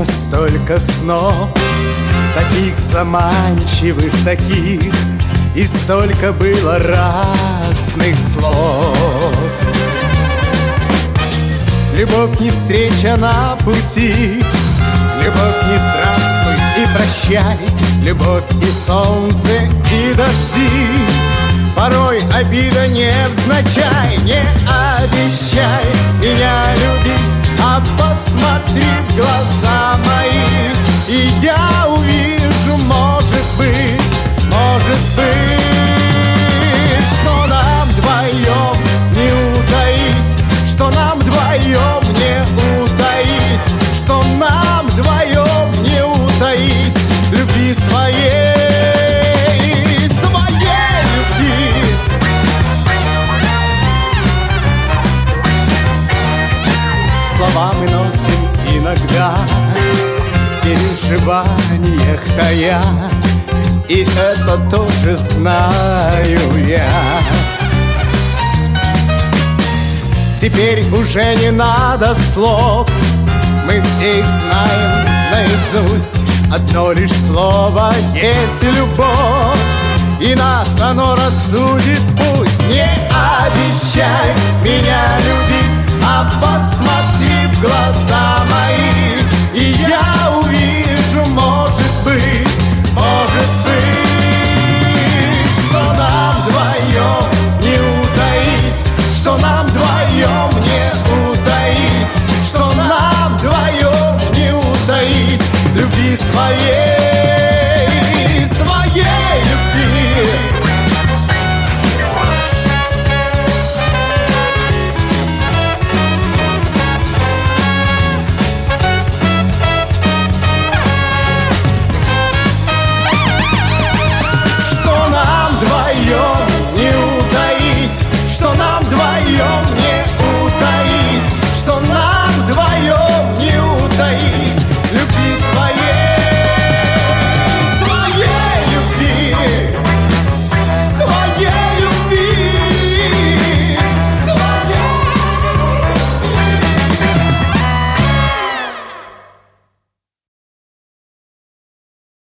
было столько снов, таких заманчивых, таких, и столько было разных слов. Любовь не встреча на пути, любовь не здравствуй и прощай, любовь и солнце, и дожди. Порой обида невзначай, не обещай меня любить, а посмотри в глаза мои, и я увижу, может быть, что нам вдвоем не утаить, что нам вдвоем не утаить, что нам вдвоем не утаить любви своей. Слова мы носим иногда в переживаниях тая, и это тоже знаю я. Теперь уже не надо слов, мы все их знаем наизусть. Одно лишь слово есть любовь, и нас оно рассудит. Пусть не обещай меня любить, а посмотри в глаза мои, и я увижу, может быть, что нам вдвоем не утаить, что нам вдвоем не утаить, что нам вдвоем не утаить любви своей.